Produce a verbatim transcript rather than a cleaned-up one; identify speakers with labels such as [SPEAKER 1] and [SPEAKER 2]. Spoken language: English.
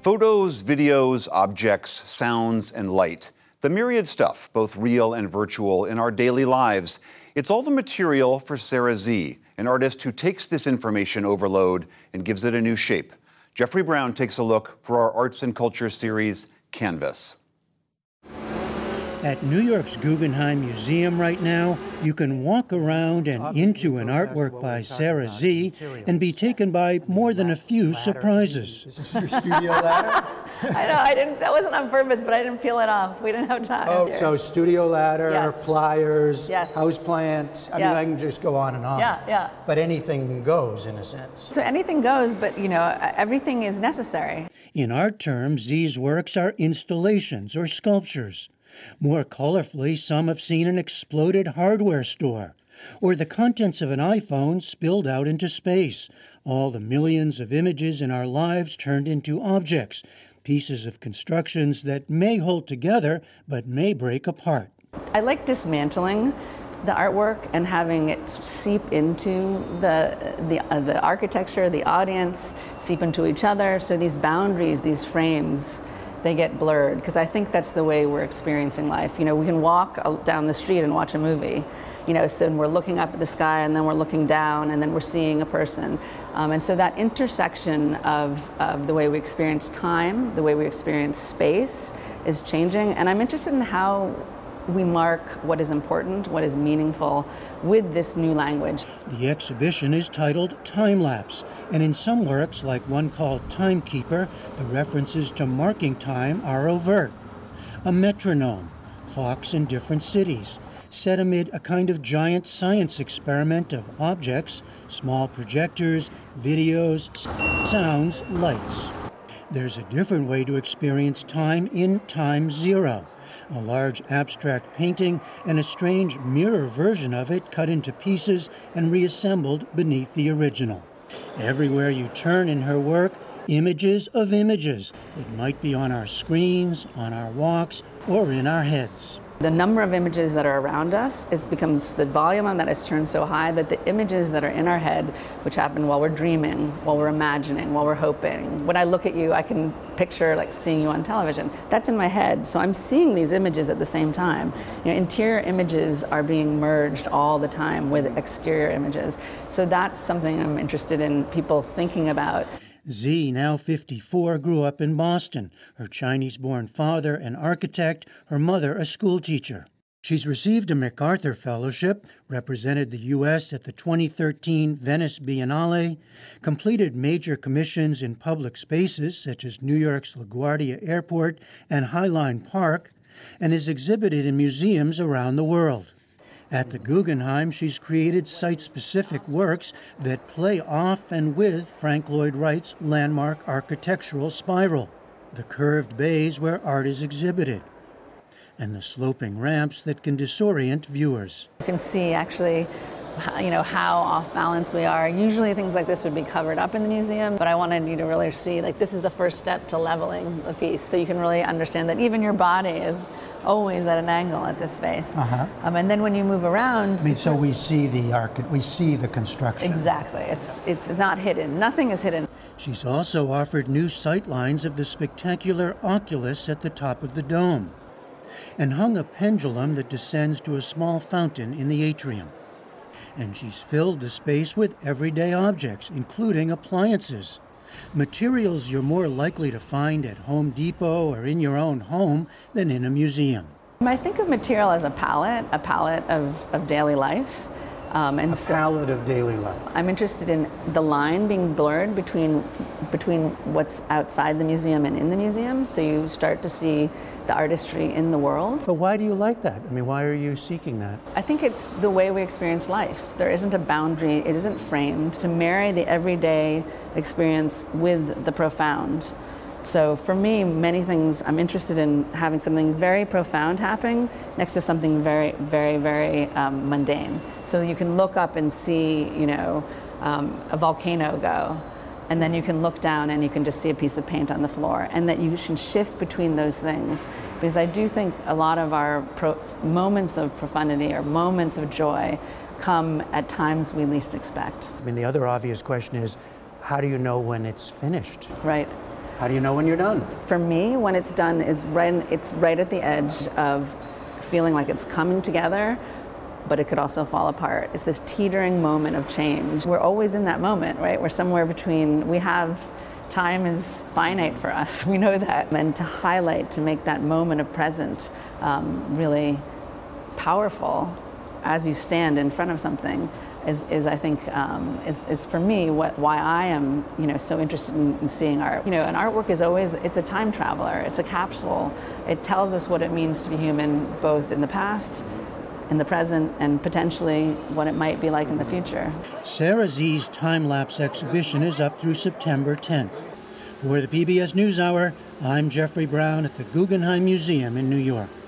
[SPEAKER 1] Photos, videos, objects, sounds, and light. The myriad stuff, both real and virtual, in our daily lives. It's all the material for Sarah Z, an artist who takes this information overload and gives it a new shape. Jeffrey Brown takes a look for our Arts and Culture series, Canvas.
[SPEAKER 2] At New York's Guggenheim Museum right now, you can walk around and into an artwork by Sarah Z and be taken by more than a few surprises.
[SPEAKER 3] This is your studio ladder?
[SPEAKER 4] I know, I didn't, that wasn't on purpose, but I didn't peel it off. We didn't have time.
[SPEAKER 3] Oh, so studio ladder,
[SPEAKER 4] Yes.
[SPEAKER 3] pliers,
[SPEAKER 4] Yes.
[SPEAKER 3] houseplant. I
[SPEAKER 4] Yeah.
[SPEAKER 3] mean, I can just go on and on.
[SPEAKER 4] Yeah, yeah.
[SPEAKER 3] But anything goes, in a sense.
[SPEAKER 4] So anything goes, but you know, everything is necessary.
[SPEAKER 2] In art terms, Z's works are installations or sculptures. More colorfully, some have seen an exploded hardware store, or the contents of an iPhone spilled out into space, all the millions of images in our lives turned into objects, pieces of constructions that may hold together but may break apart.
[SPEAKER 4] I like dismantling the artwork and having it seep into the the, uh, the architecture, the audience, seep into each other. So these boundaries, these frames, they get blurred, because I think that's the way we're experiencing life. You know, we can walk down the street and watch a movie, you know, so we're looking up at the sky and then we're looking down and then we're seeing a person. Um, and so that intersection of, of the way we experience time, the way we experience space is changing. And I'm interested in how we mark what is important, what is meaningful with this new language.
[SPEAKER 2] The exhibition is titled Time Lapse, and in some works, like one called Timekeeper, the references to marking time are overt. A metronome, clocks in different cities, set amid a kind of giant science experiment of objects, small projectors, videos, sounds, lights. There's a different way to experience time in Time Zero, a large abstract painting and a strange mirror version of it cut into pieces and reassembled beneath the original. Everywhere you turn in her work, images of images that might be on our screens, on our walks, or in our heads.
[SPEAKER 4] The number of images that are around us is becomes the volume on that is turned so high that the images that are in our head, which happen while we're dreaming, while we're imagining, while we're hoping. When I look at you, I can picture like seeing you on television. That's in my head, so I'm seeing these images at the same time. You know, interior images are being merged all the time with exterior images. So that's something I'm interested in people thinking about.
[SPEAKER 2] Z, now fifty-four, grew up in Boston. Her Chinese-born father, an architect, her mother, a schoolteacher. She's received a MacArthur Fellowship, represented the U S at the twenty thirteen Venice Biennale, completed major commissions in public spaces such as New York's LaGuardia Airport and Highline Park, and is exhibited in museums around the world. At the Guggenheim, she's created site-specific works that play off and with Frank Lloyd Wright's landmark architectural spiral, the curved bays where art is exhibited, and the sloping ramps that can disorient viewers.
[SPEAKER 4] You can see actually, you know, how off balance we are. Usually things like this would be covered up in the museum, but I wanted you to really see, like, this is the first step to leveling the piece, so you can really understand that even your body is always at an angle at this space.
[SPEAKER 3] Uh-huh.
[SPEAKER 4] Um, and then when you move around,
[SPEAKER 3] I mean, so we see the arch- we see the construction.
[SPEAKER 4] exactly, it's it's not hidden. Nothing is hidden.
[SPEAKER 2] She's also offered new sightlines of the spectacular oculus at the top of the dome, and hung a pendulum that descends to a small fountain in the atrium. And she's filled the space with everyday objects, including appliances, materials you're more likely to find at Home Depot or in your own home than in a museum.
[SPEAKER 4] I think of material as a palette, a palette of, of daily life. Um, and
[SPEAKER 3] A
[SPEAKER 4] so
[SPEAKER 3] palette of daily life.
[SPEAKER 4] I'm interested in the line being blurred between between what's outside the museum and in the museum, so you start to see the artistry in the world.
[SPEAKER 3] But why do you like that? I mean, why are you seeking that?
[SPEAKER 4] I think it's the way we experience life. There isn't a boundary, it isn't framed. To marry the everyday experience with the profound. So for me, many things, I'm interested in having something very profound happening next to something very, very, very um, mundane. So you can look up and see, you know, um, a volcano go, and then you can look down and you can just see a piece of paint on the floor, and that you should shift between those things. Because I do think a lot of our pro- moments of profundity or moments of joy come at times we least expect.
[SPEAKER 3] I mean, the other obvious question is, how do you know when it's finished?
[SPEAKER 4] Right.
[SPEAKER 3] How do you know when you're done?
[SPEAKER 4] For me, when it's done is right, it's right at the edge of feeling like it's coming together, but it could also fall apart. It's this teetering moment of change. We're always in that moment, right? We're somewhere between, we have, time is finite for us, we know that. And to highlight, to make that moment of present um, really powerful as you stand in front of something is, is I think, um, is, is for me what, why I am, you know, so interested in, in seeing art. You know, an artwork is always, it's a time traveler, it's a capsule. It tells us what it means to be human, both in the past, in the present, and potentially what it might be like in the future.
[SPEAKER 2] Sarah Z's time-lapse exhibition is up through September tenth. For the P B S NewsHour, I'm Jeffrey Brown at the Guggenheim Museum in New York.